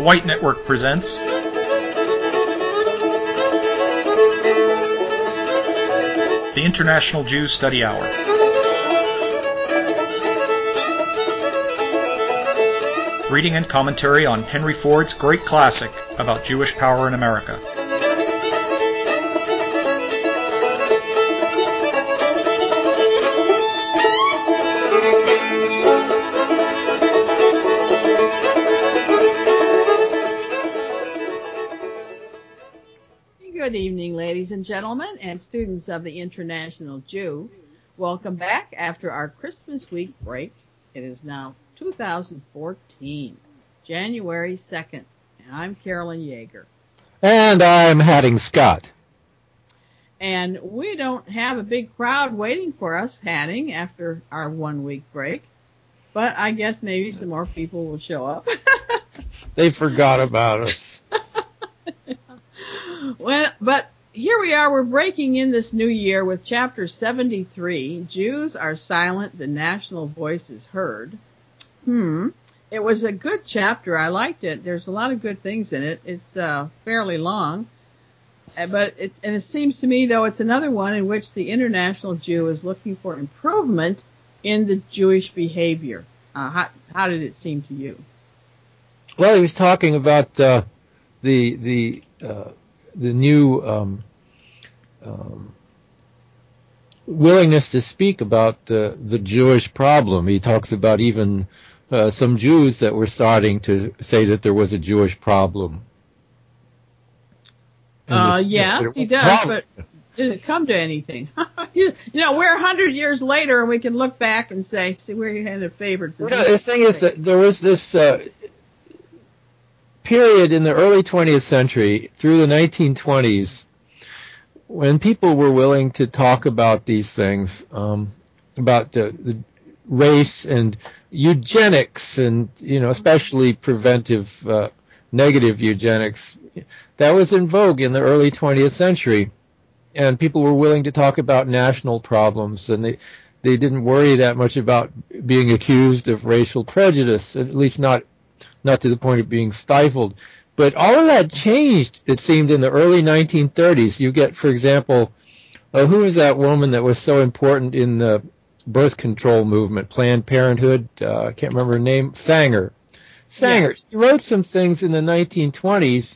White Network presents the International Jew Study Hour. Reading and commentary on Henry Ford's great classic about Jewish power in America. Good evening, ladies and gentlemen, and students of the International Jew. Welcome back after our Christmas week break. It is now 2014, January 2nd, and I'm Carolyn Yeager. And I'm Hatting Scott. And we don't have a big crowd waiting for us, Hatting, after our 1 week break. But I guess maybe some more people will show up. They forgot about us. Well, but here we are, we're breaking in this new year with chapter 73, Jews Are Silent, the National Voice is Heard. It was a good chapter. I liked it. There's a lot of good things in it. It's fairly long. But it seems to me, though, it's another one in which the International Jew is looking for improvement in the Jewish behavior. How did it seem to you? Well, he was talking about the new willingness to speak about the Jewish problem. He talks about even some Jews that were starting to say that there was a Jewish problem. Yes, he does, but did it come to anything? You know, we're 100 years later, and we can look back and say, see, we're in a favored position. You know, the thing is that there was this period in the early 20th century through the 1920s when people were willing to talk about these things, about the race and eugenics and, you know, especially preventive negative eugenics. That was in vogue in the early 20th century, and people were willing to talk about national problems, and they didn't worry that much about being accused of racial prejudice, at least not to the point of being stifled. But all of that changed, it seemed, in the early 1930s. You get, for example, who was that woman that was so important in the birth control movement, Planned Parenthood? I can't remember her name. Sanger. Yeah. She wrote some things in the 1920s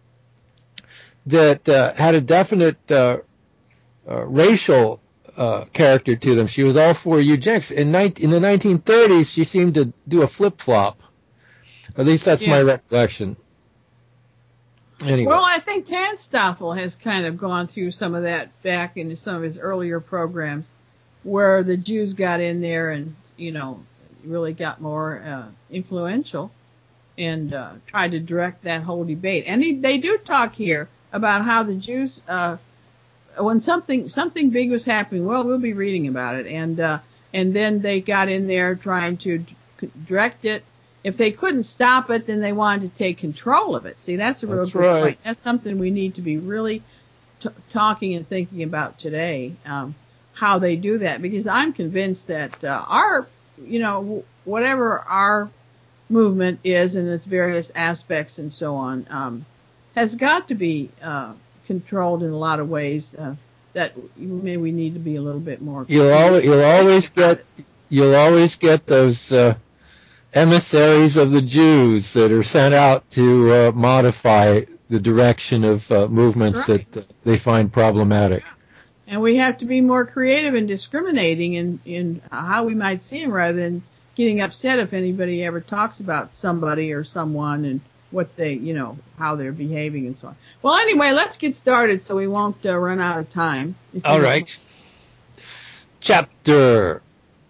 that had a definite racial character to them. She was all for eugenics. In the 1930s, she seemed to do a flip-flop. At least that's my recollection. Anyway. Well, I think Tanstoffel has kind of gone through some of that back in some of his earlier programs where the Jews got in there and, you know, really got more influential and tried to direct that whole debate. And they do talk here about how the Jews, when something big was happening, well, we'll be reading about it. And then they got in there trying to direct it. If they couldn't stop it, then they wanted to take control of it. See, that's a real good point. That's something we need to be really talking and thinking about today, how they do that. Because I'm convinced that our, you know, whatever our movement is in its various aspects and so on, has got to be controlled in a lot of ways that maybe we need to be a little bit more. You'll always get those emissaries of the Jews that are sent out to modify the direction of movements that they find problematic. And we have to be more creative and discriminating in how we might see them rather than getting upset if anybody ever talks about somebody or someone and what they, you know, how they're behaving and so on. Well, anyway, let's get started so we won't run out of time. All right. Chapter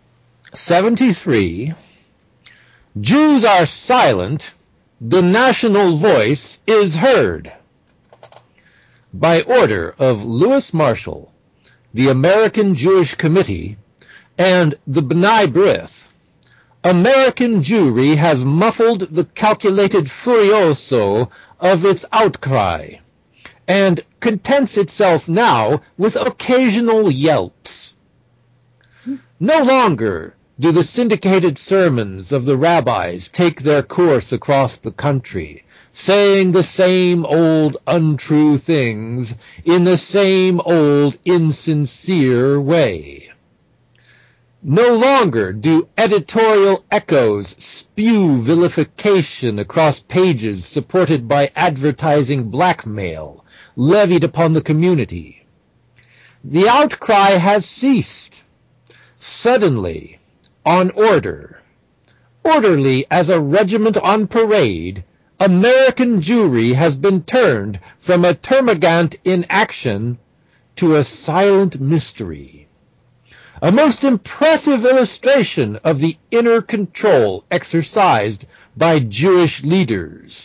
73. Jews are silent, the national voice is heard. By order of Louis Marshall, the American Jewish Committee, and the B'nai B'rith, American Jewry has muffled the calculated furioso of its outcry, and contents itself now with occasional yelps. No longer do the syndicated sermons of the rabbis take their course across the country, saying the same old untrue things in the same old insincere way. No longer do editorial echoes spew vilification across pages supported by advertising blackmail levied upon the community. The outcry has ceased. Suddenly, on order, orderly as a regiment on parade, American Jewry has been turned from a termagant in action to a silent mystery. A most impressive illustration of the inner control exercised by Jewish leaders.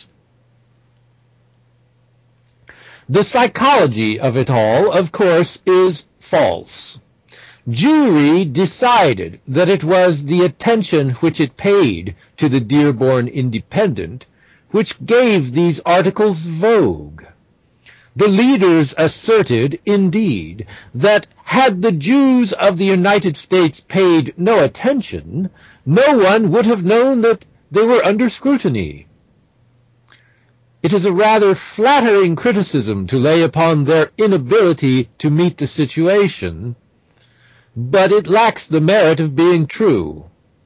The psychology of it all, of course, is false. Jewry decided that it was the attention which it paid to the Dearborn Independent which gave these articles vogue. The leaders asserted, indeed, that had the Jews of the United States paid no attention, no one would have known that they were under scrutiny. It is a rather flattering criticism to lay upon their inability to meet the situation, but it lacks the merit of being true.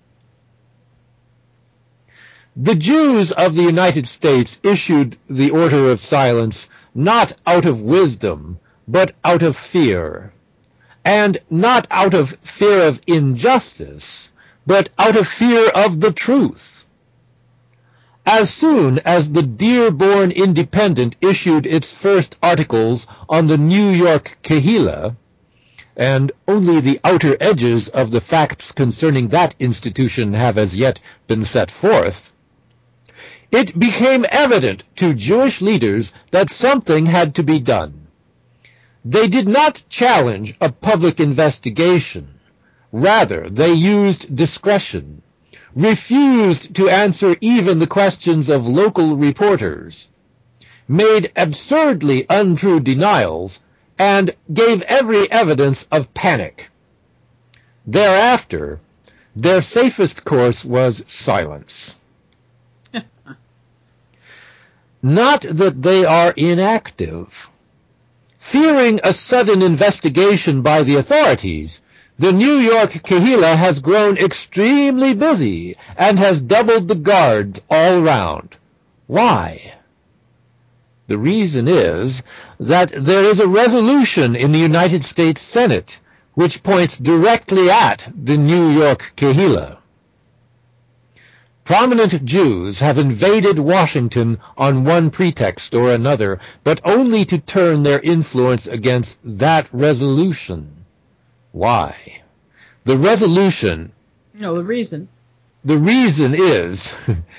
The Jews of the United States issued the order of silence not out of wisdom, but out of fear, and not out of fear of injustice, but out of fear of the truth. As soon as the Dearborn Independent issued its first articles on the New York Kehillah, and only the outer edges of the facts concerning that institution have as yet been set forth, it became evident to Jewish leaders that something had to be done. They did not challenge a public investigation. Rather, they used discretion, refused to answer even the questions of local reporters, made absurdly untrue denials, and gave every evidence of panic. Thereafter, their safest course was silence. Not that they are inactive. Fearing a sudden investigation by the authorities, the New York Kehillah has grown extremely busy and has doubled the guards all round. Why? The reason is that there is a resolution in the United States Senate which points directly at the New York Kehillah. Prominent Jews have invaded Washington on one pretext or another, but only to turn their influence against that resolution. Why? The reason is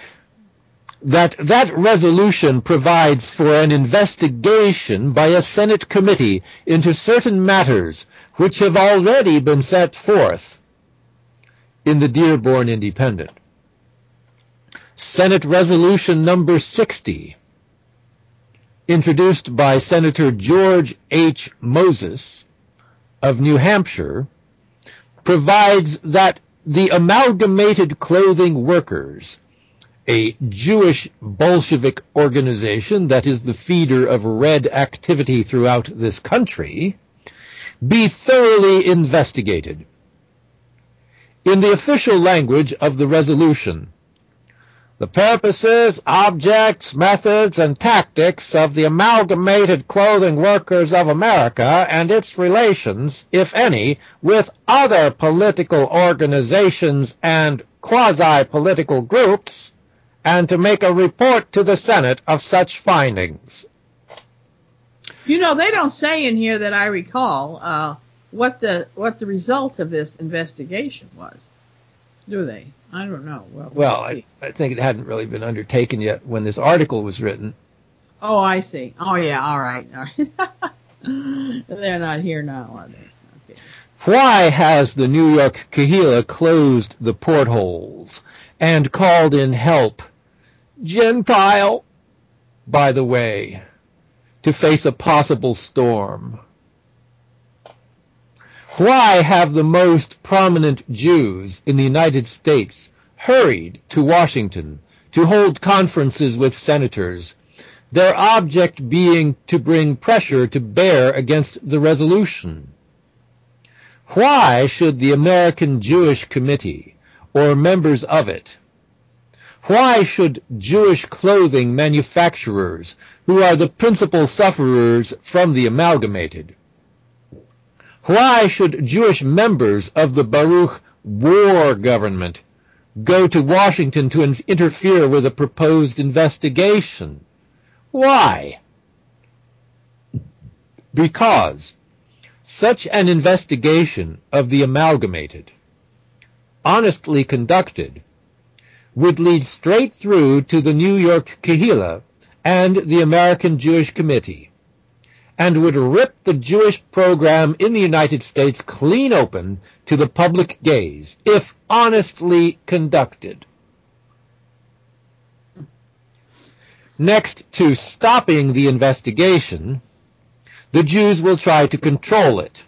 that resolution provides for an investigation by a Senate committee into certain matters which have already been set forth in the Dearborn Independent. Senate Resolution number 60, introduced by Senator George H. Moses of New Hampshire, provides that the Amalgamated Clothing Workers, a Jewish Bolshevik organization that is the feeder of red activity throughout this country, be thoroughly investigated. In the official language of the resolution, the purposes, objects, methods, and tactics of the Amalgamated Clothing Workers of America and its relations, if any, with other political organizations and quasi-political groups, and to make a report to the Senate of such findings. You know, they don't say in here that I recall what the result of this investigation was, do they? I don't know. Well, I think it hadn't really been undertaken yet when this article was written. Oh, I see. Oh, yeah. All right. They're not here now, are they? Okay. Why has the New York Kehillah closed the portholes and called in help, Gentile, by the way, to face a possible storm? Why have the most prominent Jews in the United States hurried to Washington to hold conferences with senators, their object being to bring pressure to bear against the resolution. Why should the American Jewish Committee, or members of it, why should Jewish clothing manufacturers, who are the principal sufferers from the amalgamated, why should Jewish members of the Baruch war government go to Washington to interfere with a proposed investigation? Why? Because such an investigation of the amalgamated, honestly conducted, would lead straight through to the New York Kehillah and the American Jewish Committee, and would rip the Jewish program in the United States clean open to the public gaze, if honestly conducted. Next to stopping the investigation, the Jews will try to control it.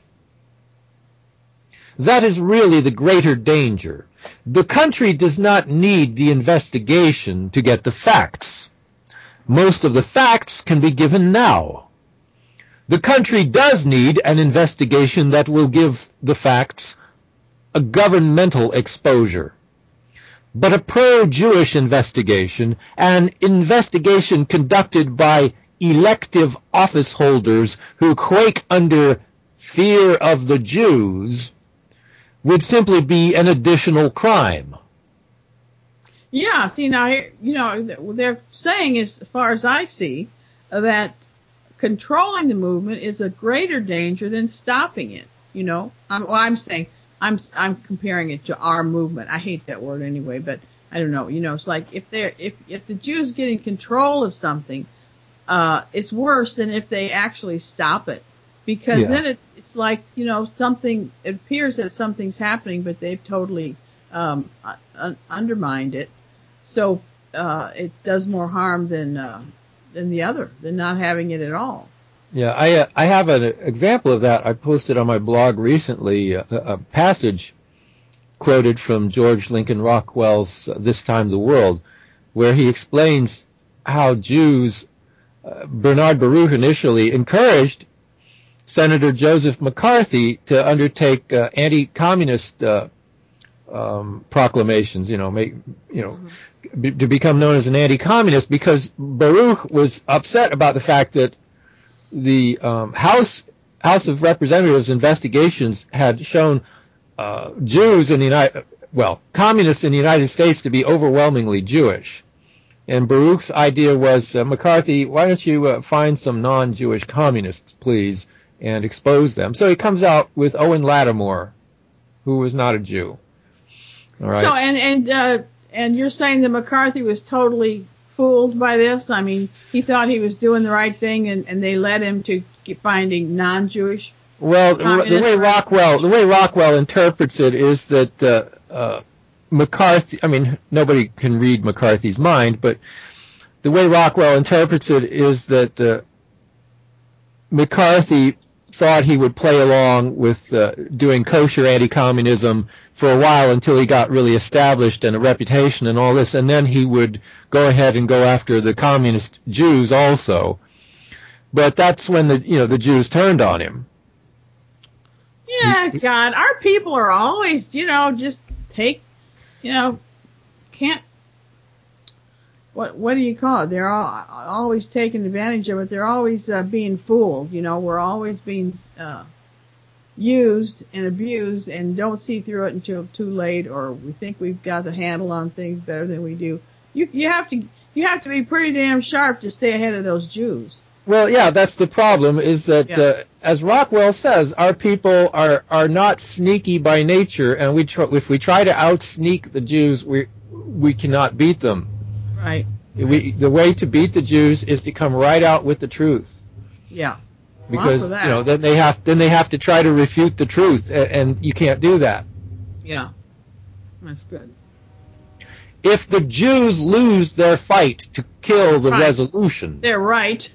That is really the greater danger. The country does not need the investigation to get the facts. Most of the facts can be given now. The country does need an investigation that will give the facts a governmental exposure. But a pro-Jewish investigation, an investigation conducted by elective office holders who quake under fear of the Jews, would simply be an additional crime. Yeah, see now, they're saying, as far as I see, that controlling the movement is a greater danger than stopping it. I'm saying, I'm comparing it to our movement. I hate that word anyway, but I don't know. It's like if the Jews get in control of something, it's worse than if they actually stop it, because then it's like, something, it appears that something's happening, but they've totally undermined it. So it does more harm than not having it at all. Yeah, I have an example of that. I posted on my blog recently a passage quoted from George Lincoln Rockwell's This Time the World, where he explains how Jews, Bernard Baruch initially encouraged Senator Joseph McCarthy to undertake anti-communist proclamations, to become known as an anti-communist, because Baruch was upset about the fact that the House of Representatives investigations had shown Jews in communists in the United States to be overwhelmingly Jewish. And Baruch's idea was, McCarthy, why don't you find some non-Jewish communists, please, and expose them. So he comes out with Owen Lattimore, who was not a Jew. All right. So and you're saying that McCarthy was totally fooled by this? I mean, he thought he was doing the right thing, and they led him to finding non-Jewish. Well, the way Rockwell interprets it is that McCarthy, I mean, nobody can read McCarthy's mind, but the way Rockwell interprets it is that McCarthy thought he would play along with doing kosher anti-communism for a while until he got really established and a reputation and all this, and then he would go ahead and go after the communist Jews also. But that's when the Jews turned on him. Yeah, God, our people are always, just take, can't. What do you call it? They're always taking advantage of it. They're always being fooled. We're always being used and abused, and don't see through it until too late, or we think we've got a handle on things better than we do. You have to be pretty damn sharp to stay ahead of those Jews. Well, yeah, that's the problem. Is that as Rockwell says, our people are not sneaky by nature, and if we try to outsneak the Jews, we cannot beat them. Right. The way to beat the Jews is to come right out with the truth. Yeah. Because then they have to try to refute the truth, and you can't do that. Yeah. That's good. If the Jews lose their fight to kill the resolution, they're right.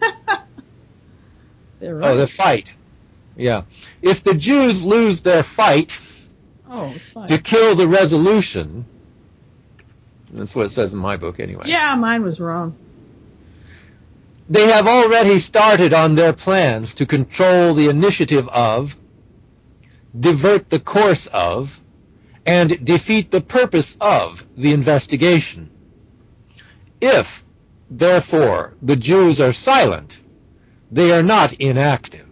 They're right. Oh, the fight. Yeah. If the Jews lose their fight it's fine. to kill the resolution, That's what it says in my book anyway. Yeah, mine was wrong. They have already started on their plans to control the initiative of, divert the course of, and defeat the purpose of the investigation. If, therefore, the Jews are silent, they are not inactive.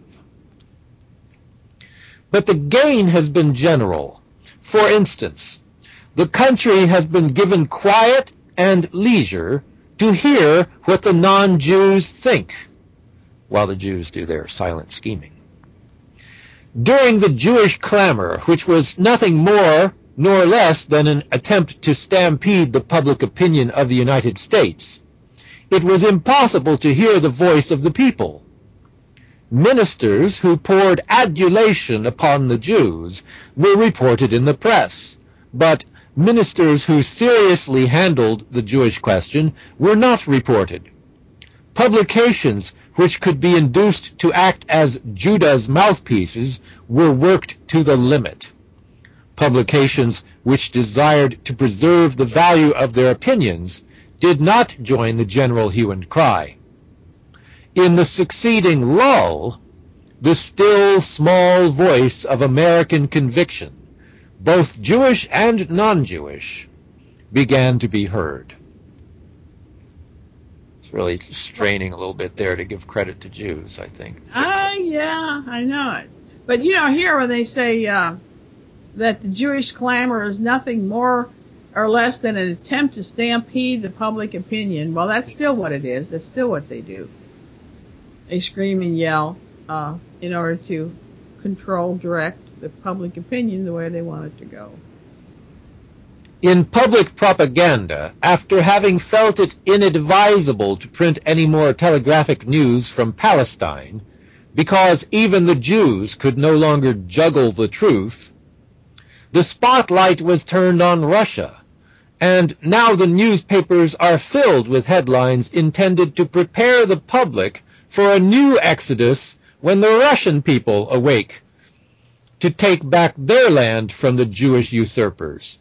But the gain has been general. For instance, the country has been given quiet and leisure to hear what the non-Jews think, while the Jews do their silent scheming. During the Jewish clamor, which was nothing more nor less than an attempt to stampede the public opinion of the United States, it was impossible to hear the voice of the people. Ministers who poured adulation upon the Jews were reported in the press, but ministers who seriously handled the Jewish question were not reported. Publications which could be induced to act as Judah's mouthpieces were worked to the limit. Publications which desired to preserve the value of their opinions did not join the general hue and cry. In the succeeding lull, the still small voice of American conviction, both Jewish and non-Jewish, began to be heard. It's really straining a little bit there to give credit to Jews, I think. Yeah, I know it. But here when they say that the Jewish clamor is nothing more or less than an attempt to stampede the public opinion, well, that's still what it is. That's still what they do. They scream and yell in order to control, direct the public opinion the way they want it to go. In public propaganda, after having felt it inadvisable to print any more telegraphic news from Palestine, because even the Jews could no longer juggle the truth, the spotlight was turned on Russia, and now the newspapers are filled with headlines intended to prepare the public for a new exodus when the Russian people awake to take back their land from the Jewish usurpers.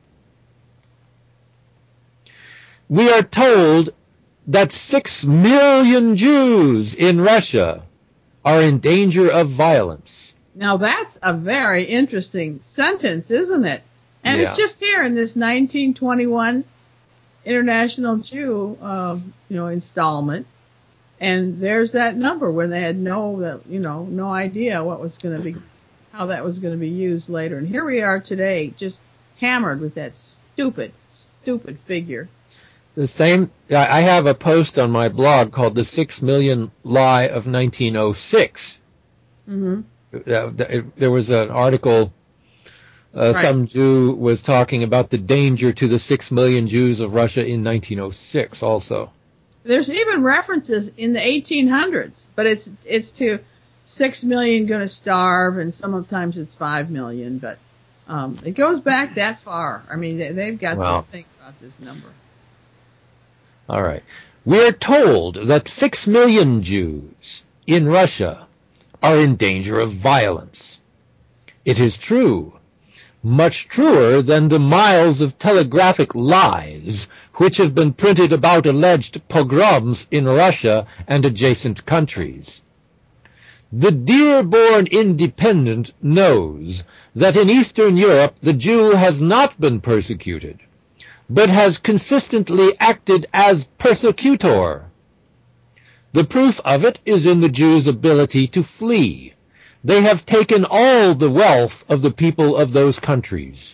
We are told that 6 million Jews in Russia are in danger of violence. Now that's a very interesting sentence, isn't it? And It's just here in this 1921 International Jew, installment. And there's that number where they had no idea what was going to be, how that was going to be used later. And here we are today, just hammered with that stupid figure. The same, I have a post on my blog called The 6 Million Lie of 1906. Mm-hmm. There was an article, right. Some Jew was talking about the danger to the 6 million Jews of Russia in 1906 also. There's even references in the 1800s, but it's to 6 million going to starve, and sometimes it's 5 million, but it goes back that far. I mean, they've got this thing about this number. All right. We're told that 6 million Jews in Russia are in danger of violence. It is true, much truer than the miles of telegraphic lies which have been printed about alleged pogroms in Russia and adjacent countries. The Dearborn Independent knows that in Eastern Europe the Jew has not been persecuted, but has consistently acted as persecutor. The proof of it is in the Jews' ability to flee. They have taken all the wealth of the people of those countries.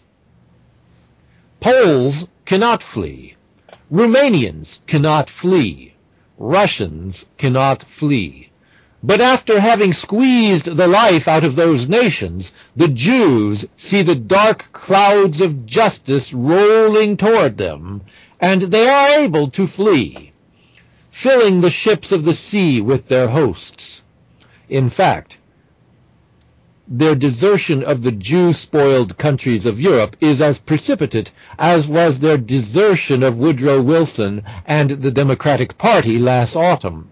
Poles cannot flee. Romanians cannot flee. Russians cannot flee. But after having squeezed the life out of those nations, the Jews see the dark clouds of justice rolling toward them, and they are able to flee, filling the ships of the sea with their hosts. In fact, their desertion of the Jew-spoiled countries of Europe is as precipitate as was their desertion of Woodrow Wilson and the Democratic Party last autumn.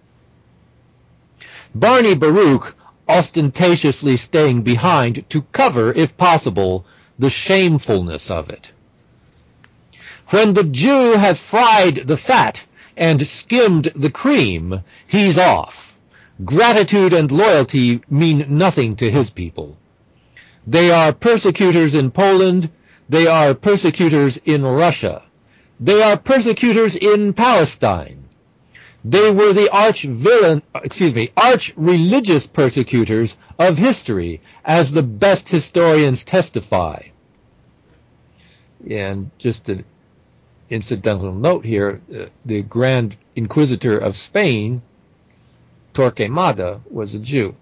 Barney Baruch ostentatiously staying behind to cover, if possible, the shamefulness of it. When the Jew has fried the fat and skimmed the cream, he's off. Gratitude and loyalty mean nothing to his people. They are persecutors in Poland. They are persecutors in Russia. They are persecutors in Palestine. They were the arch-religious persecutors of history, as the best historians testify. And just an incidental note here, the Grand Inquisitor of Spain, Torquemada, was a Jew.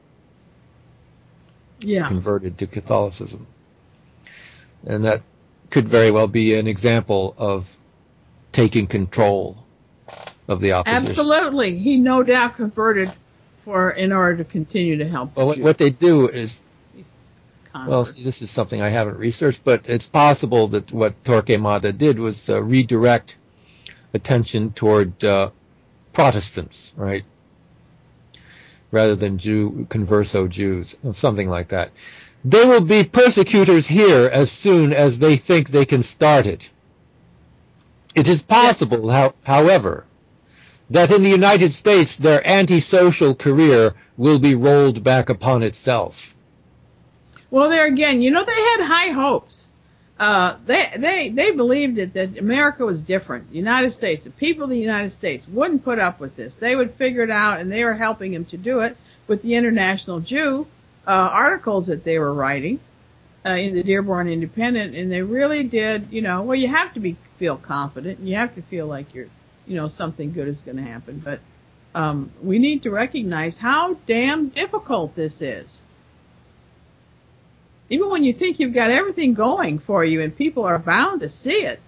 Yeah. Converted to Catholicism. And that could very well be an example of taking control of the opposition. Absolutely. He no doubt converted in order to continue to help. Well, what they do is, well, see, this is something I haven't researched, but it's possible that what Torquemada did was redirect attention toward Protestants, right? Rather than converso Jews, something like that. They will be persecutors here as soon as they think they can start it. It is possible, however, that in the United States their antisocial career will be rolled back upon itself. Well, there again, they had high hopes. They believed that America was different. The United States, the people of the United States wouldn't put up with this. They would figure it out, and they were helping him to do it with the International Jew articles that they were writing in the Dearborn Independent, and they really did, well, you have to feel confident, and you have to feel like you're, something good is going to happen. But we need to recognize how damn difficult this is. Even when you think you've got everything going for you and people are bound to see it,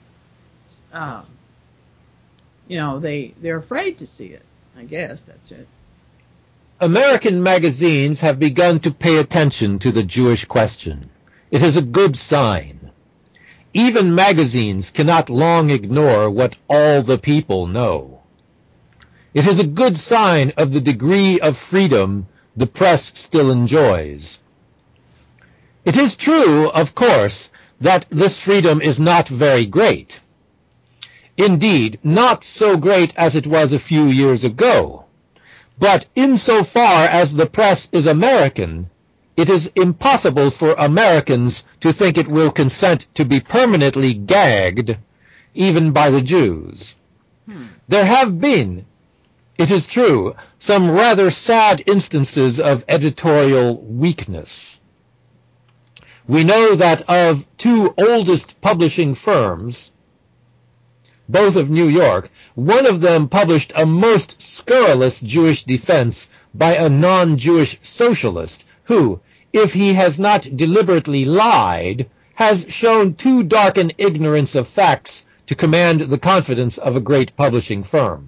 they're afraid to see it. I guess that's it. American magazines have begun to pay attention to the Jewish question. It is a good sign. Even magazines cannot long ignore what all the people know. It is a good sign of the degree of freedom the press still enjoys. It is true, of course, that this freedom is not very great. Indeed, not so great as it was a few years ago. But insofar as the press is American, it is impossible for Americans to think it will consent to be permanently gagged, even by the Jews. There have been, it is true, some rather sad instances of editorial weakness. We know that of two oldest publishing firms, both of New York, one of them published a most scurrilous Jewish defense by a non-Jewish socialist who, if he has not deliberately lied, has shown too dark an ignorance of facts to command the confidence of a great publishing firm.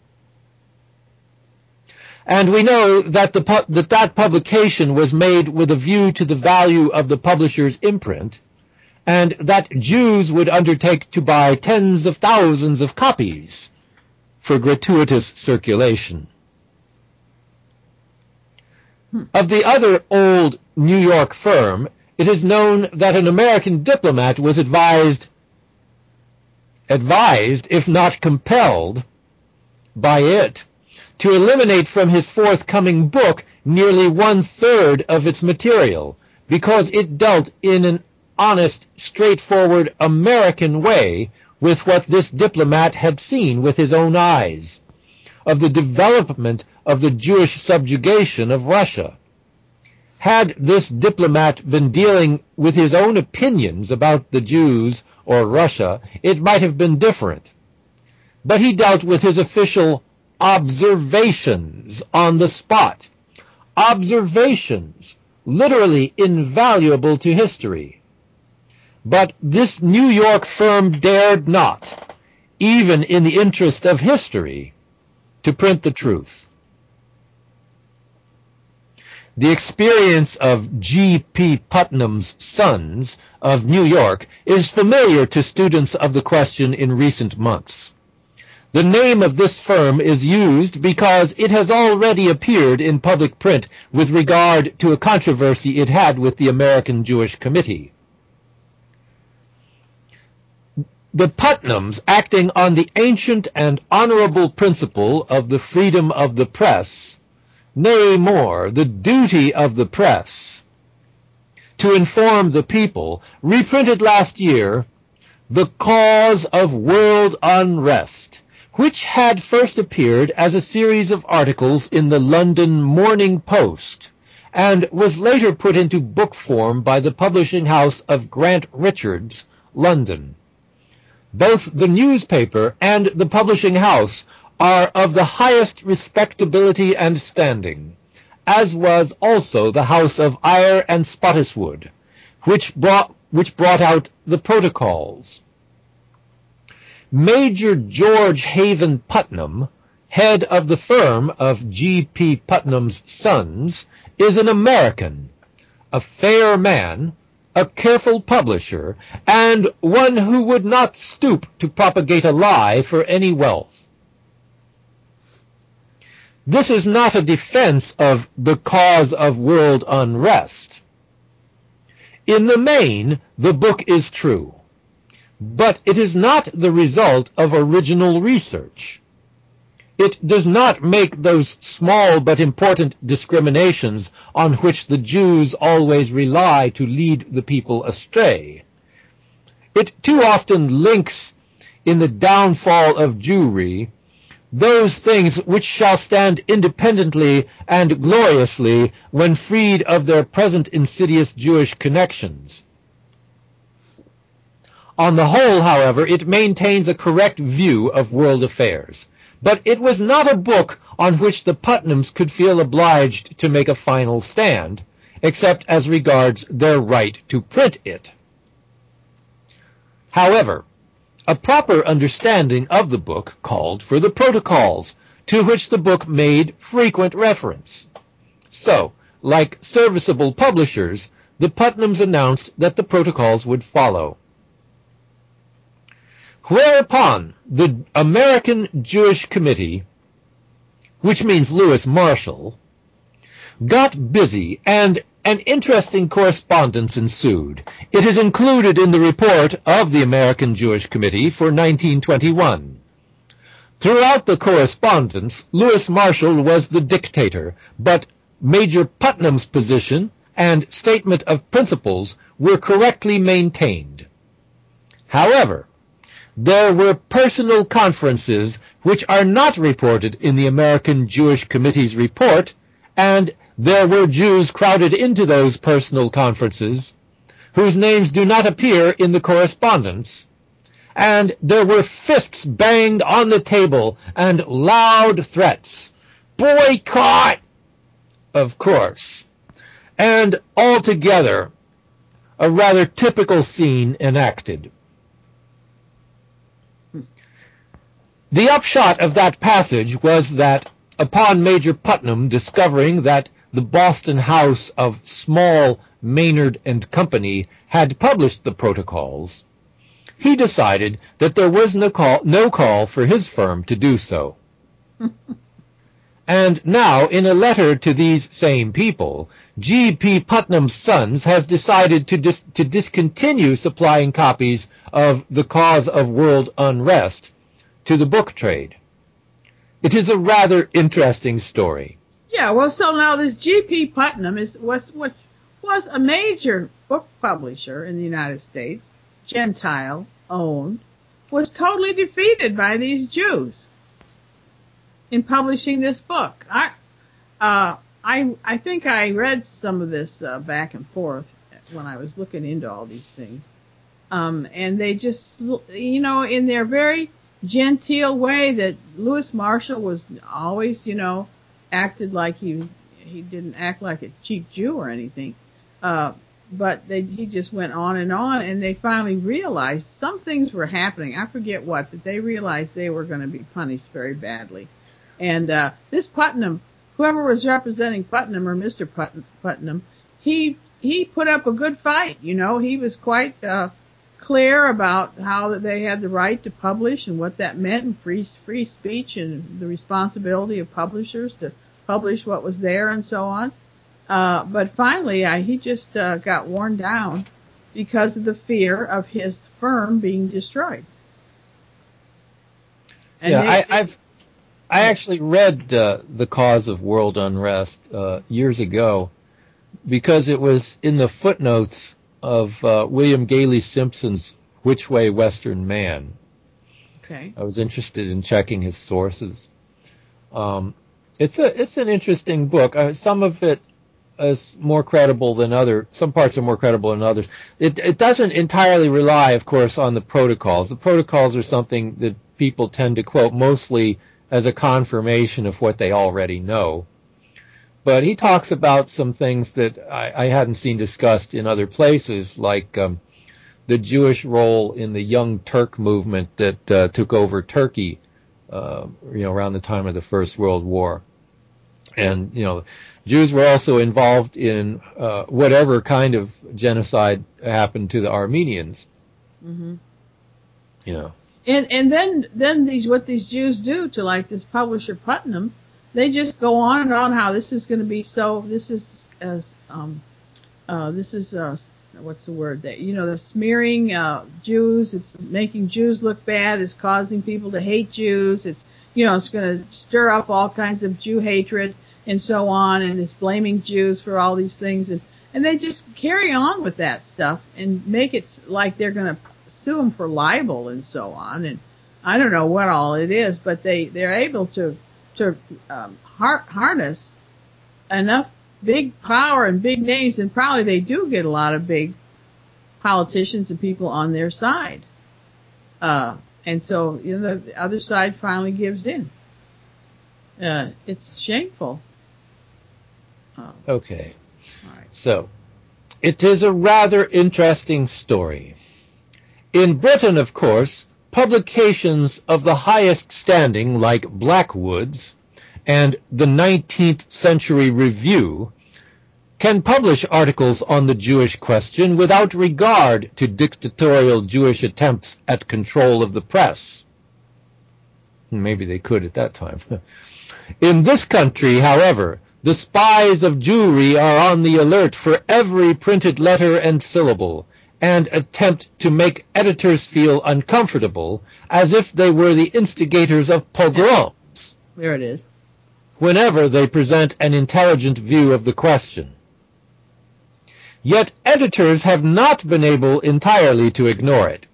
And we know that that publication was made with a view to the value of the publisher's imprint, and that Jews would undertake to buy tens of thousands of copies for gratuitous circulation. Of the other old New York firm, it is known that an American diplomat was advised, if not compelled, by it, to eliminate from his forthcoming book nearly 1/3 of its material, because it dealt in an honest, straightforward American way with what this diplomat had seen with his own eyes, of the development of the Jewish subjugation of Russia. Had this diplomat been dealing with his own opinions about the Jews or Russia, it might have been different. But he dealt with his official observations on the spot. Observations, literally invaluable to history. But this New York firm dared not, even in the interest of history, to print the truth. The experience of G.P. Putnam's Sons of New York is familiar to students of the question in recent months. The name of this firm is used because it has already appeared in public print with regard to a controversy it had with the American Jewish Committee. The Putnams, acting on the ancient and honorable principle of the freedom of the press, nay more, the duty of the press, to inform the people, reprinted last year The Cause of World Unrest, which had first appeared as a series of articles in the London Morning Post, and was later put into book form by the publishing house of Grant Richards, London. Both the newspaper and the publishing house are of the highest respectability and standing, as was also the house of Eyre and Spottiswoode, which brought out the protocols. Major George Haven Putnam, head of the firm of G.P. Putnam's Sons, is an American, a fair man, a careful publisher, and one who would not stoop to propagate a lie for any wealth. This is not a defense of The Cause of World Unrest. In the main, the book is true, but it is not the result of original research. It does not make those small but important discriminations on which the Jews always rely to lead the people astray. It too often links in the downfall of Jewry those things which shall stand independently and gloriously when freed of their present insidious Jewish connections. On the whole, however, it maintains a correct view of world affairs. But it was not a book on which the Putnams could feel obliged to make a final stand, except as regards their right to print it. However, a proper understanding of the book called for the protocols, to which the book made frequent reference. So, like serviceable publishers, the Putnams announced that the protocols would follow. Whereupon the American Jewish Committee, which means Lewis Marshall, got busy and an interesting correspondence ensued. It is included in the report of the American Jewish Committee for 1921. Throughout the correspondence, Lewis Marshall was the dictator, but Major Putnam's position and statement of principles were correctly maintained. However, there were personal conferences which are not reported in the American Jewish Committee's report, and there were Jews crowded into those personal conferences whose names do not appear in the correspondence, and there were fists banged on the table and loud threats. Boycott! Of course. And altogether, a rather typical scene enacted. The upshot of that passage was that, upon Major Putnam discovering that the Boston house of Small, Maynard and Company had published the protocols, he decided that there was no call for his firm to do so. And now, in a letter to these same people, G.P. Putnam's Sons has decided to discontinue supplying copies of The Cause of World Unrest to the book trade. It is a rather interesting story. Yeah, well, so now this G.P. Putnam was a major book publisher in the United States, Gentile owned, was totally defeated by these Jews in publishing this book. I think I read some of this back and forth when I was looking into all these things, and they just, in their very genteel way, that Lewis Marshall was always, acted like he didn't act like a cheap Jew or anything, but he just went on, and they finally realized some things were happening. I forget what, but they realized they were going to be punished very badly. And this Putnam, whoever was representing Putnam or Mr. Putnam, he put up a good fight. He was quite clear about how they had the right to publish and what that meant, and free speech and the responsibility of publishers to publish what was there and so on. But finally, he just got worn down because of the fear of his firm being destroyed. And yeah, I actually read The Cause of World Unrest years ago because it was in the footnotes of William Gailey Simpson's Which Way Western Man. Okay. I was interested in checking his sources. It's an interesting book. Some of it is more credible than others. Some parts are more credible than others. It doesn't entirely rely, of course, on the protocols. The protocols are something that people tend to quote mostly as a confirmation of what they already know. But he talks about some things that I hadn't seen discussed in other places, like the Jewish role in the Young Turk movement that took over Turkey, around the time of the First World War. And, Jews were also involved in whatever kind of genocide happened to the Armenians. Mm-hmm. Yeah. And then what these Jews do to like this publisher Putnam, they just go on and on how this is going to be what's the word that they're smearing Jews, it's making Jews look bad, it's causing people to hate Jews, it's it's going to stir up all kinds of Jew hatred and so on, and it's blaming Jews for all these things, and they just carry on with that stuff and make it like they're going to sue them for libel and so on, and I don't know what all it is, but they're able to harness enough big power and big names, and probably they do get a lot of big politicians and people on their side. And so the other side finally gives in. It's shameful. Okay. All right. So, it is a rather interesting story. In Britain, of course, publications of the highest standing, like Blackwood's and the 19th Century Review, can publish articles on the Jewish question without regard to dictatorial Jewish attempts at control of the press. Maybe they could at that time. In this country, however, the spies of Jewry are on the alert for every printed letter and syllable, and attempt to make editors feel uncomfortable, as if they were the instigators of pogroms. There it is. Whenever they present an intelligent view of the question. Yet editors have not been able entirely to ignore it.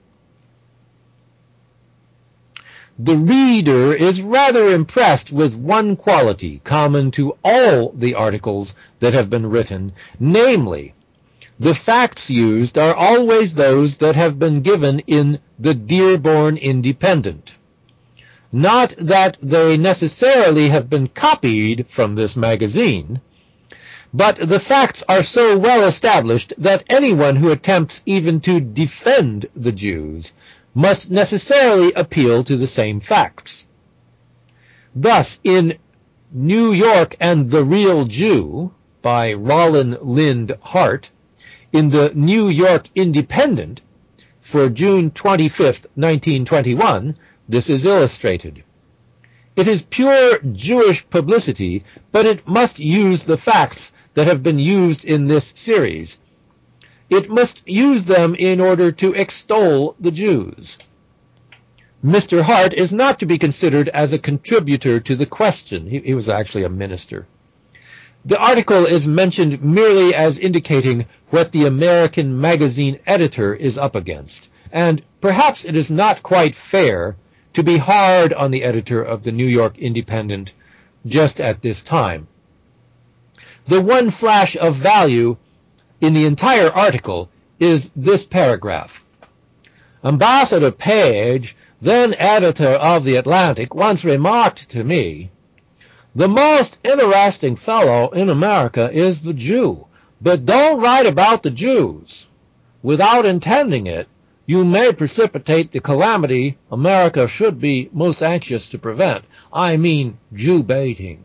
The reader is rather impressed with one quality common to all the articles that have been written, namely, the facts used are always those that have been given in the Dearborn Independent. Not that they necessarily have been copied from this magazine, but the facts are so well established that anyone who attempts even to defend the Jews must necessarily appeal to the same facts. Thus, in New York and the Real Jew, by Rollin Lind Hart, in the New York Independent, for June 25th, 1921, this is illustrated. It is pure Jewish publicity, but it must use the facts that have been used in this series. It must use them in order to extol the Jews. Mr. Hart is not to be considered as a contributor to the question. He was actually a minister. The article is mentioned merely as indicating what the American magazine editor is up against, and perhaps it is not quite fair to be hard on the editor of the New York Independent just at this time. The one flash of value in the entire article is this paragraph. Ambassador Page, then editor of the Atlantic, once remarked to me, "The most interesting fellow in America is the Jew, but don't write about the Jews. Without intending it, you may precipitate the calamity America should be most anxious to prevent. I mean Jew baiting."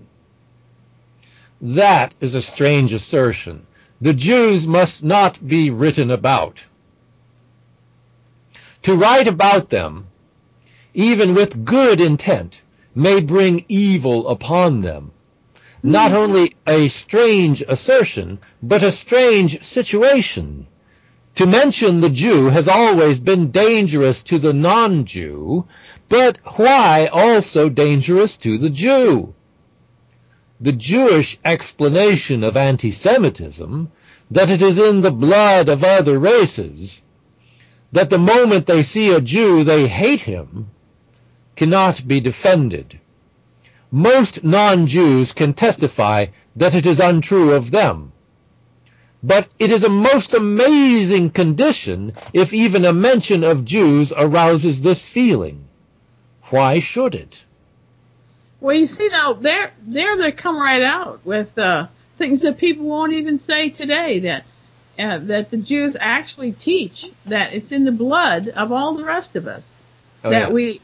That is a strange assertion. The Jews must not be written about. To write about them, even with good intent, may bring evil upon them. Not only a strange assertion, but a strange situation. To mention the Jew has always been dangerous to the non-Jew, but why also dangerous to the Jew? The Jewish explanation of anti-Semitism, that it is in the blood of other races, that the moment they see a Jew they hate him, cannot be defended. Most non-Jews can testify that it is untrue of them. But it is a most amazing condition if even a mention of Jews arouses this feeling. Why should it? Well, you see now, they come right out with things that people won't even say today, that the Jews actually teach that it's in the blood of all the rest of us. We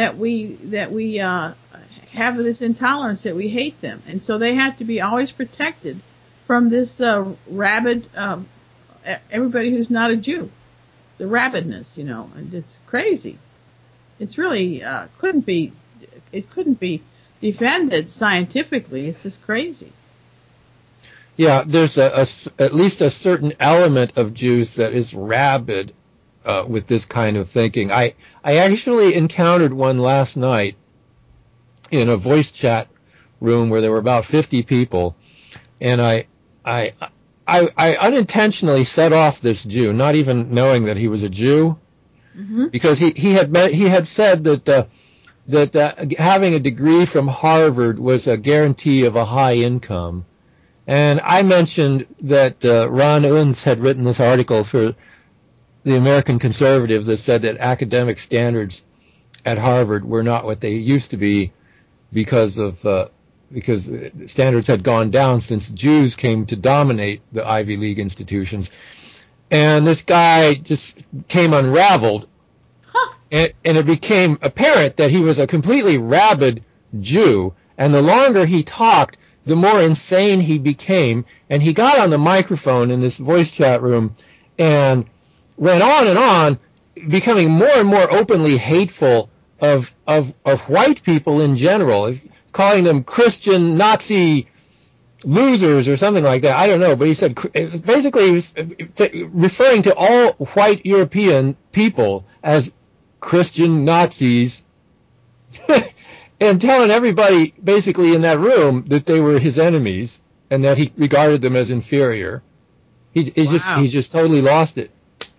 have this intolerance, that we hate them, and so they have to be always protected from this rabid everybody who's not a Jew, the rabidness, and it's crazy. It's really couldn't be defended scientifically. It's just crazy. Yeah, there's at least a certain element of Jews that is rabid with this kind of thinking. I actually encountered one last night in a voice chat room where there were about 50 people, and I unintentionally set off this Jew, not even knowing that he was a Jew, because he had said that having a degree from Harvard was a guarantee of a high income. And I mentioned that Ron Unz had written this article for the American Conservative that said that academic standards at Harvard were not what they used to be because standards had gone down since Jews came to dominate the Ivy League institutions. And this guy just came unraveled, and it became apparent that he was a completely rabid Jew. And the longer he talked, the more insane he became. And he got on the microphone in this voice chat room and went on and on, becoming more and more openly hateful of white people in general, calling them Christian Nazi losers or something like that. I don't know, but he said basically he was referring to all white European people as Christian Nazis and telling everybody basically in that room that they were his enemies and that he regarded them as inferior. He just totally lost it.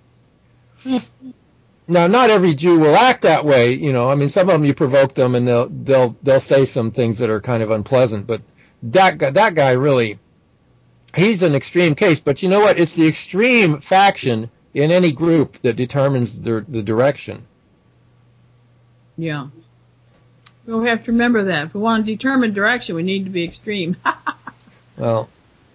Now, not every Jew will act that way, I mean, some of them you provoke them and they'll say some things that are kind of unpleasant, but that guy really, he's an extreme case. But you know what? It's the extreme faction in any group that determines the direction. Yeah. We'll have to remember that. If we want to determine direction, we need to be extreme. Well,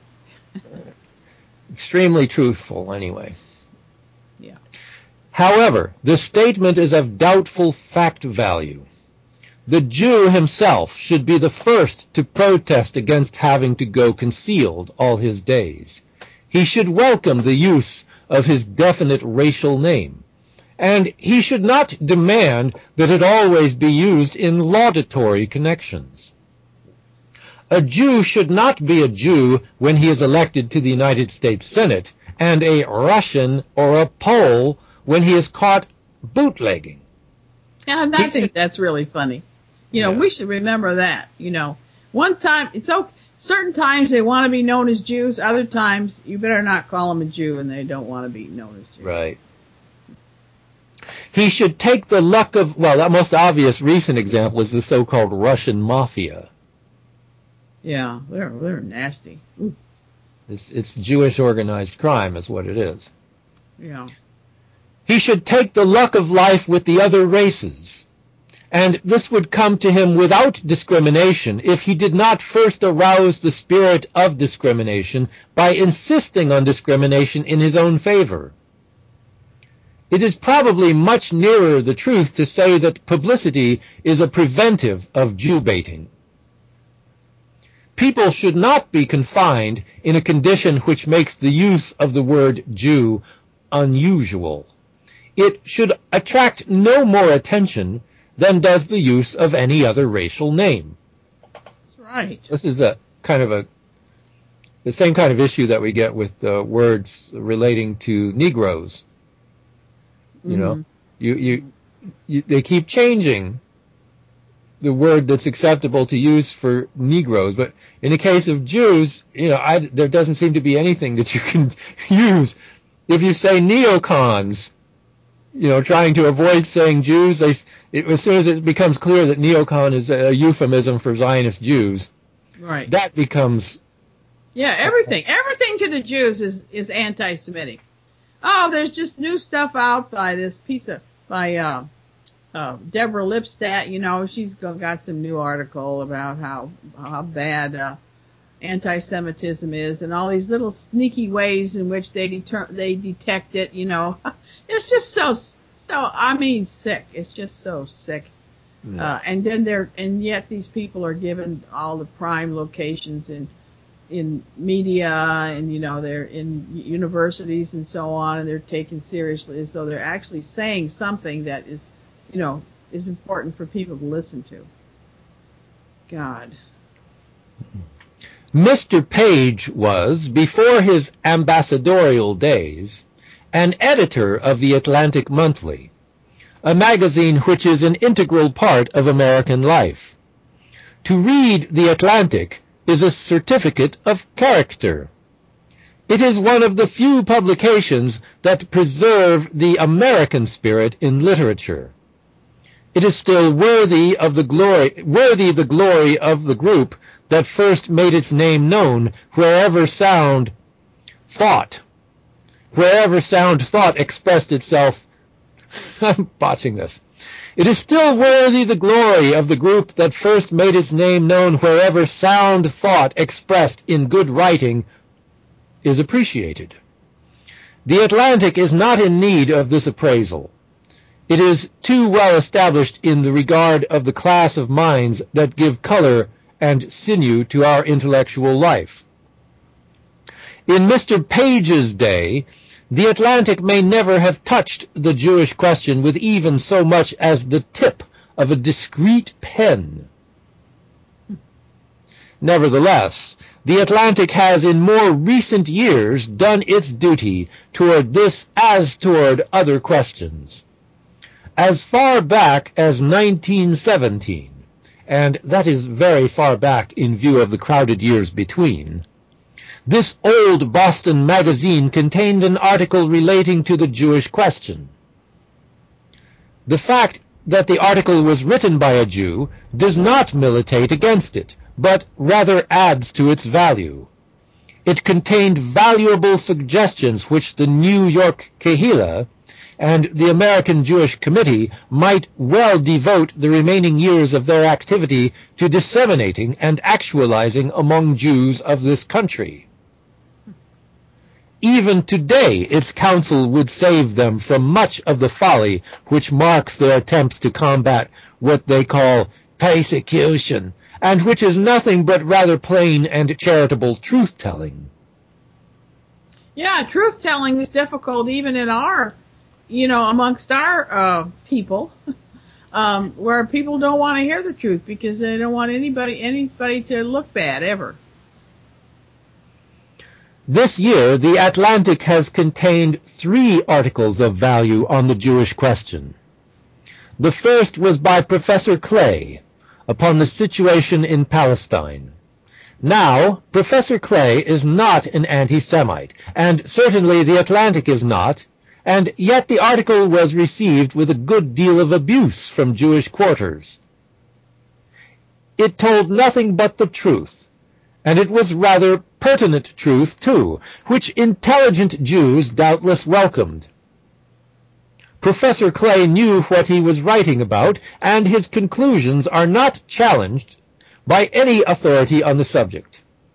extremely truthful anyway. Yeah. However, the statement is of doubtful fact value. The Jew himself should be the first to protest against having to go concealed all his days. He should welcome the use of his definite racial name, and he should not demand that it always be used in laudatory connections. A Jew should not be a Jew when he is elected to the United States Senate, and a Russian or a Pole when he is caught bootlegging. Yeah, I think that's really funny. We should remember that. One time, certain times they want to be known as Jews, other times you better not call them a Jew and they don't want to be known as Jews. Right. He should take the luck of, the most obvious recent example is the so-called Russian mafia. Yeah, they're nasty. Ooh. It's Jewish organized crime is what it is. Yeah. He should take the luck of life with the other races, and this would come to him without discrimination if he did not first arouse the spirit of discrimination by insisting on discrimination in his own favor. It is probably much nearer the truth to say that publicity is a preventive of Jew baiting. People should not be confined in a condition which makes the use of the word Jew unusual. It should attract no more attention than does the use of any other racial name. That's right. This is a kind of the same kind of issue that we get with words relating to Negroes. You know, they keep changing the word that's acceptable to use for Negroes, but in the case of Jews, you know, there doesn't seem to be anything that you can use. If you say neocons, you know, trying to avoid saying Jews, as soon as it becomes clear that neocon is a euphemism for Zionist Jews, right, that becomes... Yeah, everything to the Jews is anti-Semitic. Oh, there's just new stuff out by Deborah Lipstadt. You know, she's got some new article about how bad anti-Semitism is, and all these little sneaky ways in which they detect it. You know, it's just so I mean, sick. It's just so sick. Yeah. And yet these people are given all the prime locations in media, and, you know, they're in universities and so on, and they're taken seriously as though they're actually saying something that is, you know, is important for people to listen to. God. Mr. Page was, before his ambassadorial days, an editor of the Atlantic Monthly, a magazine which is an integral part of American life. To read the Atlantic is a certificate of character. It is one of the few publications that preserve the American spirit in literature. It is still worthy the glory of the group that first made its name known wherever sound thought expressed itself. I'm botching this. It is still worthy the glory of the group that first made its name known wherever sound thought expressed in good writing is appreciated. The Atlantic is not in need of this appraisal. It is too well established in the regard of the class of minds that give color and sinew to our intellectual life. In Mr. Page's day, the Atlantic may never have touched the Jewish question with even so much as the tip of a discreet pen. Nevertheless, the Atlantic has in more recent years done its duty toward this as toward other questions. As far back as 1917, and that is very far back in view of the crowded years between, this old Boston magazine contained an article relating to the Jewish question. The fact that the article was written by a Jew does not militate against it, but rather adds to its value. It contained valuable suggestions which the New York Kehillah and the American Jewish Committee might well devote the remaining years of their activity to disseminating and actualizing among Jews of this country. Even today, its counsel would save them from much of the folly which marks their attempts to combat what they call persecution, and which is nothing but rather plain and charitable truth-telling. Yeah, truth-telling is difficult even in our, you know, amongst our people, where people don't want to hear the truth because they don't want anybody to look bad ever. This year, the Atlantic has contained 3 articles of value on the Jewish question. The first was by Professor Clay upon the situation in Palestine. Now, Professor Clay is not an anti-Semite, and certainly the Atlantic is not, and yet the article was received with a good deal of abuse from Jewish quarters. It told nothing but the truth, and it was rather pertinent truth, too, which intelligent Jews doubtless welcomed. Professor Clay knew what he was writing about, and his conclusions are not challenged by any authority on the subject.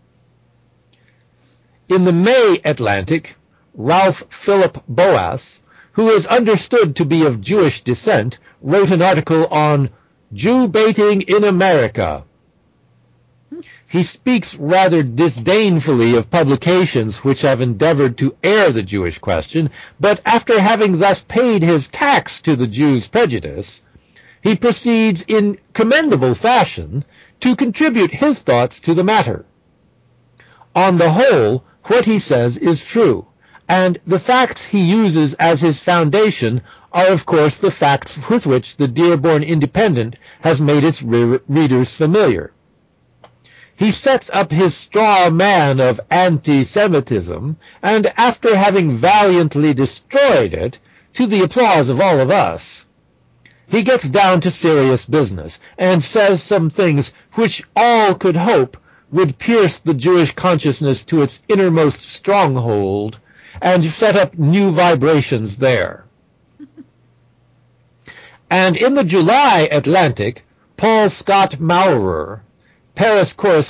In the May Atlantic, Ralph Philip Boas, who is understood to be of Jewish descent, wrote an article on Jew baiting in America. He speaks rather disdainfully of publications which have endeavored to air the Jewish question, but after having thus paid his tax to the Jew's prejudice, he proceeds in commendable fashion to contribute his thoughts to the matter. On the whole, what he says is true, and the facts he uses as his foundation are, of course, the facts with which the Dearborn Independent has made its readers familiar. He sets up his straw man of anti-Semitism, and after having valiantly destroyed it, to the applause of all of us, he gets down to serious business and says some things which all could hope would pierce the Jewish consciousness to its innermost stronghold and set up new vibrations there. And in the July Atlantic, Paul Scott Maurer, Paris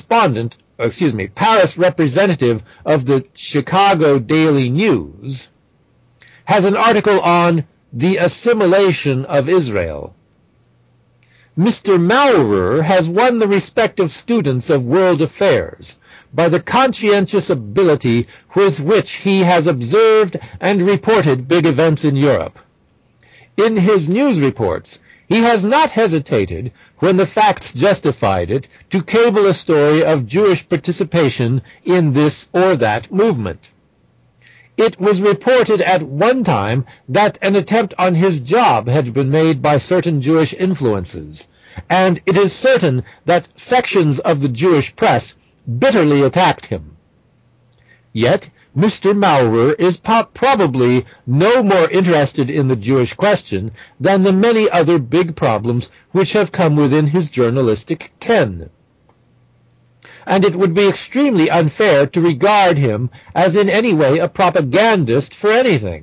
representative of the Chicago Daily News, has an article on the assimilation of Israel. Mr. Maurer has won the respect of students of world affairs by the conscientious ability with which he has observed and reported big events in Europe. In his news reports, he has not hesitated, when the facts justified it, to cable a story of Jewish participation in this or that movement. It was reported at one time that an attempt on his job had been made by certain Jewish influences, and it is certain that sections of the Jewish press bitterly attacked him. Yet Mr. Maurer is probably no more interested in the Jewish question than the many other big problems which have come within his journalistic ken. And it would be extremely unfair to regard him as in any way a propagandist for anything.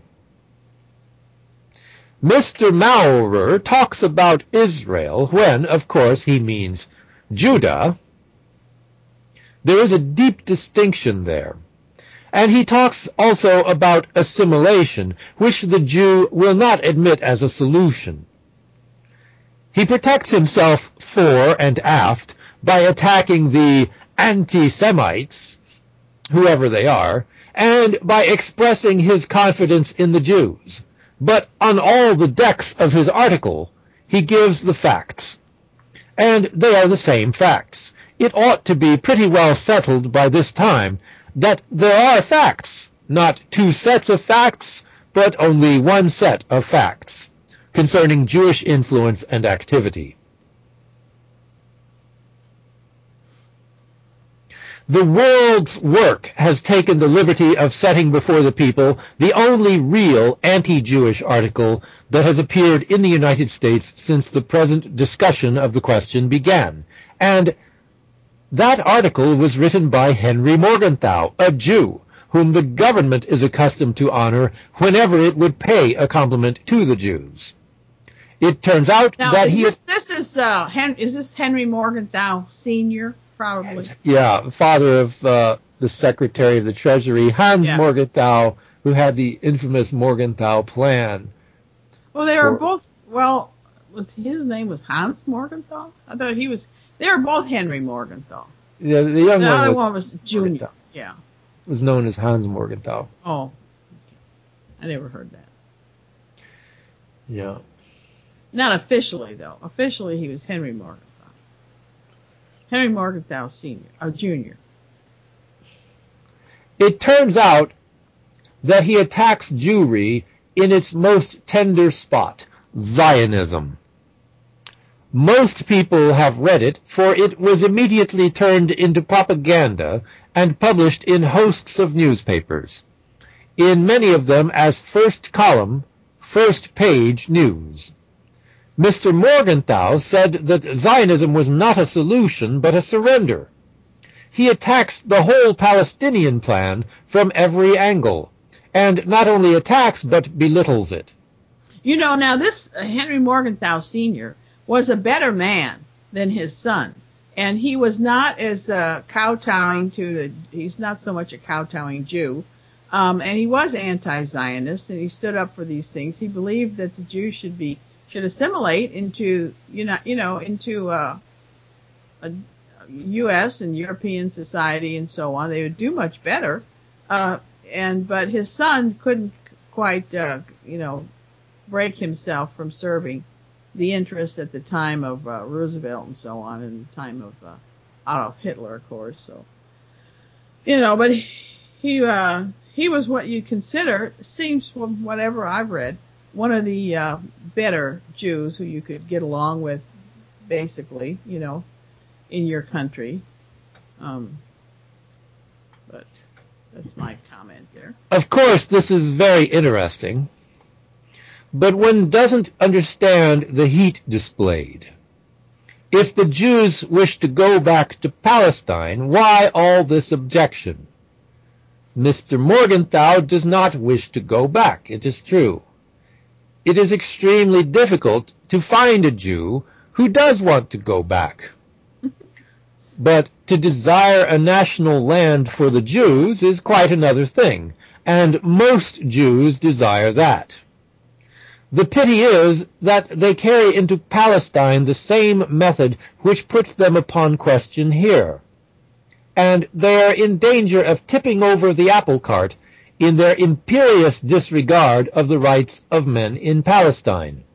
Mr. Maurer talks about Israel when, of course, he means Judah. There is a deep distinction there. And he talks also about assimilation, which the Jew will not admit as a solution. He protects himself fore and aft by attacking the anti-Semites, whoever they are, and by expressing his confidence in the Jews. But on all the decks of his article, he gives the facts. And they are the same facts. It ought to be pretty well settled by this time that there are facts, not two sets of facts, but only one set of facts concerning Jewish influence and activity. The World's Work has taken the liberty of setting before the people the only real anti-Jewish article that has appeared in the United States since the present discussion of the question began, and that article was written by Henry Morgenthau, a Jew, whom the government is accustomed to honor whenever it would pay a compliment to the Jews. It turns out now, that is this Henry Morgenthau Sr.? Probably. Yeah, father of the Secretary of the Treasury, Hans Morgenthau, who had the infamous Morgenthau Plan. Well, they were both, his name was Hans Morgenthau? I thought they were both Henry Morgenthau. Yeah, the other one was Junior. Morgenthau. Yeah. Was known as Hans Morgenthau. Oh. I never heard that. Yeah. Not officially, though. Officially, he was Henry Morgenthau. Henry Morgenthau Sr. Jr. It turns out that he attacks Jewry in its most tender spot, Zionism. Most people have read it, for it was immediately turned into propaganda and published in hosts of newspapers, in many of them as first column, first page news. Mr. Morgenthau said that Zionism was not a solution, but a surrender. He attacks the whole Palestinian plan from every angle, and not only attacks, but belittles it. You know, now this Henry Morgenthau Sr. was a better man than his son, and he was not as kowtowing he's not so much a kowtowing Jew, and he was anti-Zionist, and he stood up for these things. He believed that the Jews should assimilate into, into a U.S. and European society and so on. They would do much better. But his son couldn't quite, break himself from serving the interests at the time of Roosevelt and so on, and the time of Adolf Hitler, of course. So But he was what you consider, seems from whatever I've read, one of the better Jews who you could get along with, basically, in your country. But that's my comment there. Of course, this is very interesting, but one doesn't understand the heat displayed. If the Jews wish to go back to Palestine, why all this objection? Mr. Morgenthau does not wish to go back, it is true. It is extremely difficult to find a Jew who does want to go back. But to desire a national land for the Jews is quite another thing, and most Jews desire that. The pity is that they carry into Palestine the same method which puts them upon question here, and they are in danger of tipping over the apple cart in their imperious disregard of the rights of men in Palestine.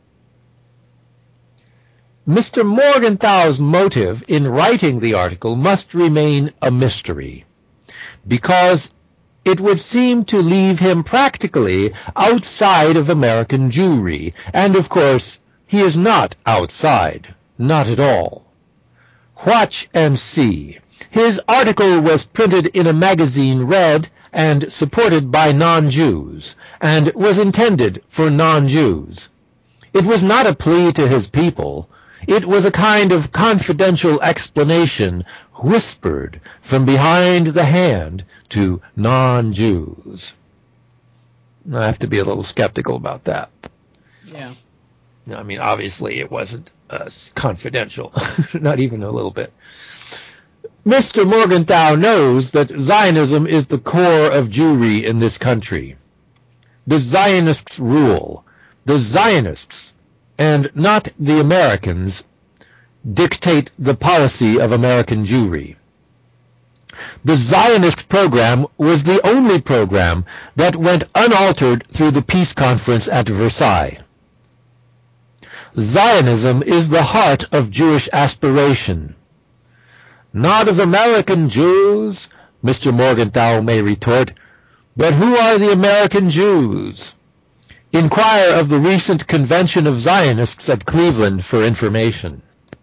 Mr. Morgenthau's motive in writing the article must remain a mystery, because it would seem to leave him practically outside of American Jewry, and of course he is not outside, not at all. Watch and see. His article was printed in a magazine read and supported by non-Jews, and was intended for non-Jews. It was not a plea to his people. It was a kind of confidential explanation whispered from behind the hand to non-Jews. I have to be a little skeptical about that. Yeah. I mean, obviously it wasn't confidential, not even a little bit. Mr. Morgenthau knows that Zionism is the core of Jewry in this country. The Zionists rule. The Zionists, and not the Americans, dictate the policy of American Jewry. The Zionist program was the only program that went unaltered through the peace conference at Versailles. Zionism is the heart of Jewish aspiration. Not of American Jews, Mr. Morgenthau may retort, but who are the American Jews? Inquire of the recent Convention of Zionists at Cleveland for information.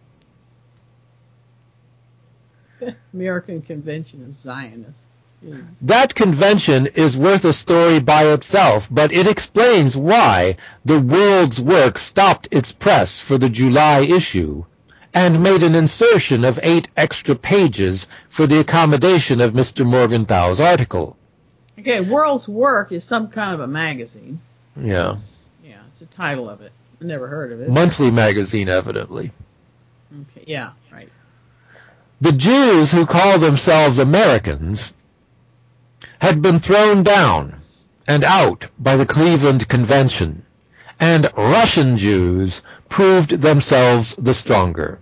American Convention of Zionists. That convention is worth a story by itself, but it explains why the World's Work stopped its press for the July issue and made an insertion of 8 extra pages for the accommodation of Mr. Morgenthau's article. Okay, World's Work is some kind of a magazine. Yeah. Yeah, it's the title of it. I never heard of it. Monthly magazine, evidently. Okay, yeah, right. The Jews who call themselves Americans had been thrown down and out by the Cleveland Convention, and Russian Jews proved themselves the stronger.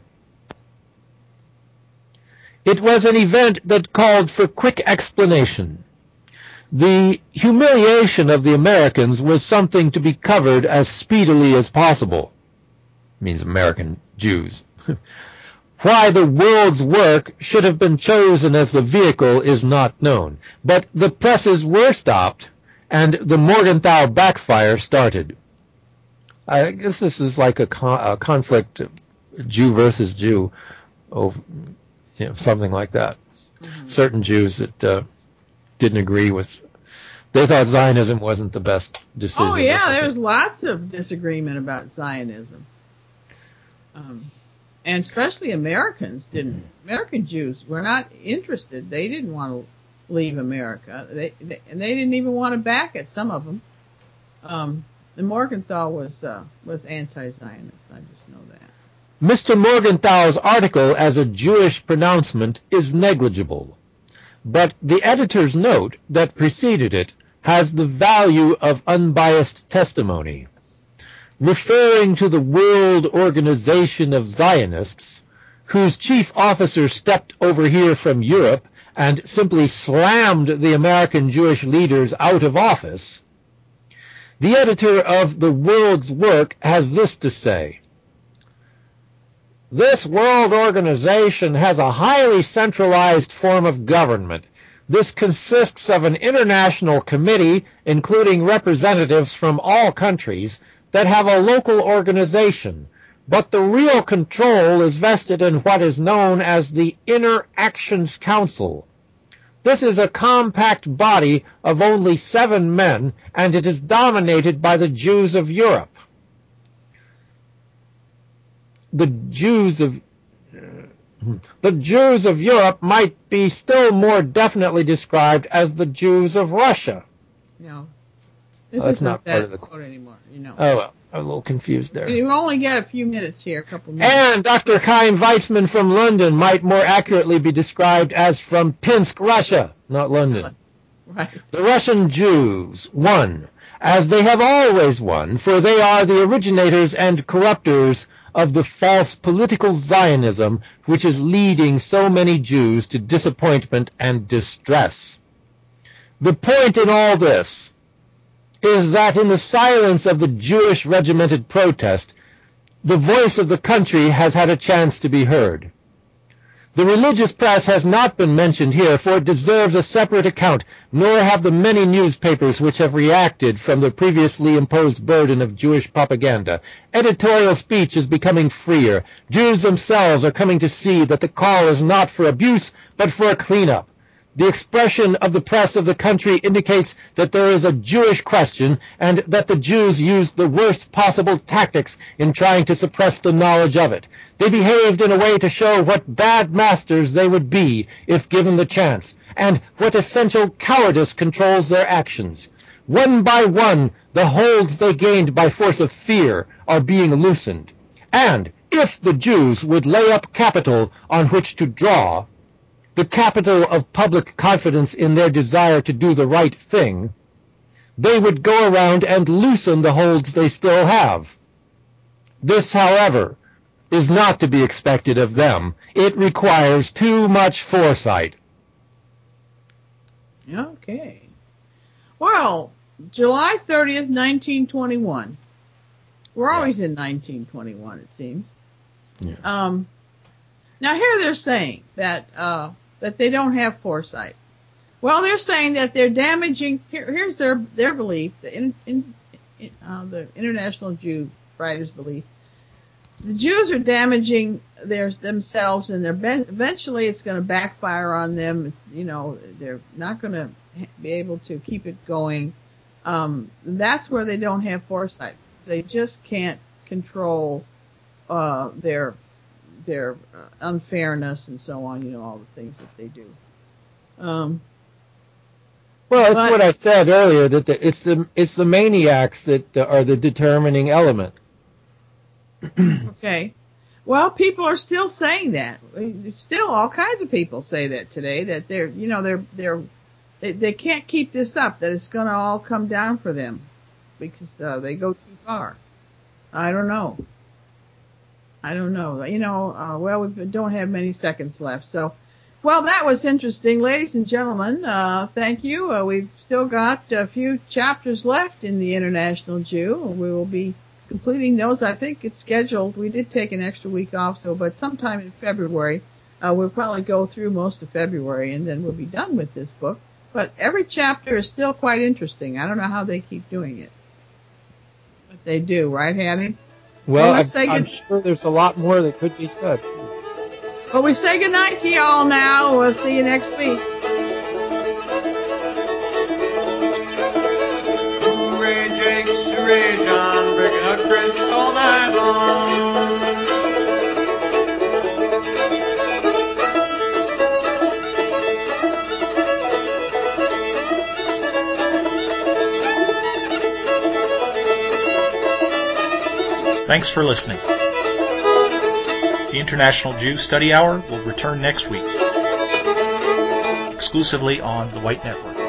It was an event that called for quick explanation. The humiliation of the Americans was something to be covered as speedily as possible. It means American Jews. Why the World's Work should have been chosen as the vehicle is not known, but the presses were stopped, and the Morgenthau backfire started. I guess this is like a conflict, Jew versus Jew, something like that. Mm-hmm. Certain Jews that didn't agree with, they thought Zionism wasn't the best decision. Oh yeah, there was lots of disagreement about Zionism. And especially Americans didn't. American Jews were not interested. They didn't want to leave America. And they didn't even want to back it, some of them. The Morgenthau was anti-Zionist. I just know that. Mr. Morgenthau's article as a Jewish pronouncement is negligible, but the editor's note that preceded it has the value of unbiased testimony. Referring to the World Organization of Zionists, whose chief officer stepped over here from Europe and simply slammed the American Jewish leaders out of office, the editor of the World's Work has this to say: "This world organization has a highly centralized form of government, This consists of an international committee, including representatives from all countries, that have a local organization, but the real control is vested in what is known as the Inner Actions Council. This is a compact body of only 7 men, and it is dominated by the Jews of Europe. The Jews of Europe might be still more definitely described as the Jews of Russia. No. This That's isn't not part of the quote anymore, you know. Oh, well, I was a little confused there. You only got a few minutes here, a couple minutes. And Dr. Chaim Weizmann from London might more accurately be described as from Pinsk, Russia, not London. Right. The Russian Jews won, as they have always won, for they are the originators and corruptors of the false political Zionism which is leading so many Jews to disappointment and distress. The point in all this is that in the silence of the Jewish regimented protest, the voice of the country has had a chance to be heard. The religious press has not been mentioned here, for it deserves a separate account, nor have the many newspapers which have reacted from the previously imposed burden of Jewish propaganda. Editorial speech is becoming freer. Jews themselves are coming to see that the call is not for abuse, but for a cleanup. The expression of the press of the country indicates that there is a Jewish question and that the Jews used the worst possible tactics in trying to suppress the knowledge of it. They behaved in a way to show what bad masters they would be if given the chance, and what essential cowardice controls their actions. One by one, the holds they gained by force of fear are being loosened. And if the Jews would lay up capital on which to draw, the capital of public confidence in their desire to do the right thing, they would go around and loosen the holds they still have. This, however, is not to be expected of them. It requires too much foresight. Okay. Well, July 30th, 1921. We're always in 1921, it seems. Yeah. Now here they're saying that they don't have foresight. Well, they're saying that they're damaging. Here's their belief. The International Jew Writers' belief. The Jews are damaging themselves, and eventually it's going to backfire on them. You know, they're not going to be able to keep it going. That's where they don't have foresight. They just can't control their unfairness and so on, you know, all the things that they do. Well, that's what I said earlier, that it's the maniacs that are the determining element. Okay. Well, people are still saying that. Still, all kinds of people say that today, that they can't keep this up, that it's going to all come down for them because they go too far. I don't know. You know, well, we don't have many seconds left. So, well, that was interesting. Ladies and gentlemen, thank you. We've still got a few chapters left in the International Jew. We will be completing those. I think it's scheduled. We did take an extra week off, but sometime in February, we'll probably go through most of February, and then we'll be done with this book. But every chapter is still quite interesting. I don't know how they keep doing it. But they do, right, Hattie? Well, I'm sure there's a lot more that could be said. Well, we say goodnight to y'all now. We'll see you next week. Hooray, Jake, hooray, John, breaking up grits all night long. Thanks for listening. The International Jew Study Hour will return next week, exclusively on the White Network.